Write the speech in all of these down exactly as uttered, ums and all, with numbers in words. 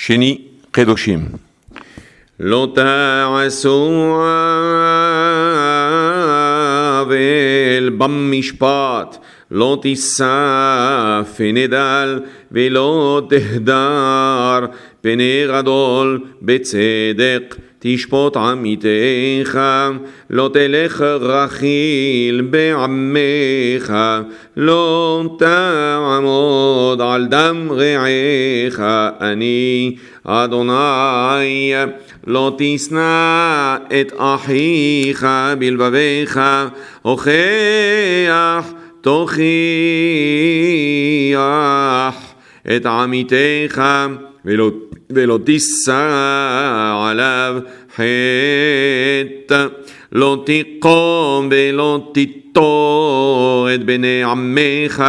שני קדושים. לא תעשו עוול במשפט, לא תישא פני דל ולא תהדר פני גדול, בצדק תשפוט עמיתך, לא תלך רכיל בעמך, לא תעמוד על דם רעך, אני אדוני. לא תשנא את אחיך בלבביך, הוכח תוכיח את עמיתך, ולא, ולא תישא עליו חטא. לא תקום ולא תיטור את בני עמך,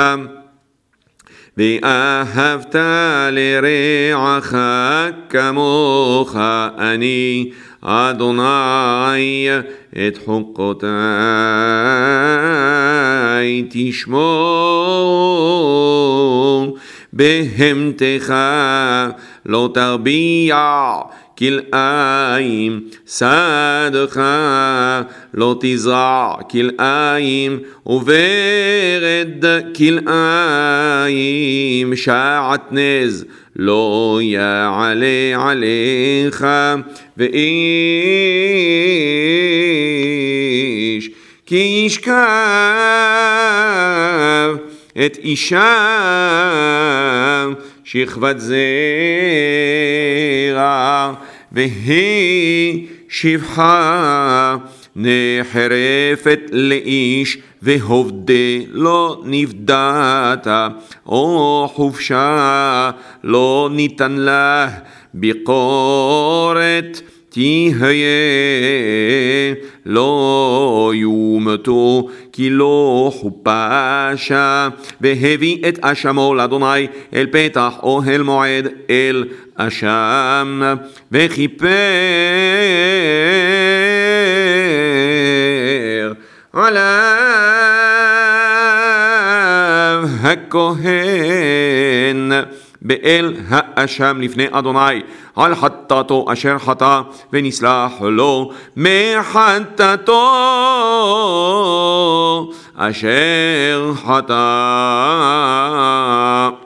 ואהבת לרעך כמוך, אני אדוני. את חוקותי תשמור, בהמתך לא תרביע כלאיים, שדך לא תזרע כלאיים, וברד כלאיים, שעטנז לא יעלה עליך, ואיש כי ישכב את אישה שכבת זרע, והיא שבחה נחרפת לאיש, והובדה לא נפדת, או חופשה לא ניתן לה, ביקורת תהיה לא יומתו, כי לא חופשה. והביא את אשמו לאדוני אל פתח אוהל מועד, אל אשם, וכיפר עליו הכהן באל האשם לפני אדוני על חטאתו אשר חטא, ונסלח לו מחטאתו אשר חטא.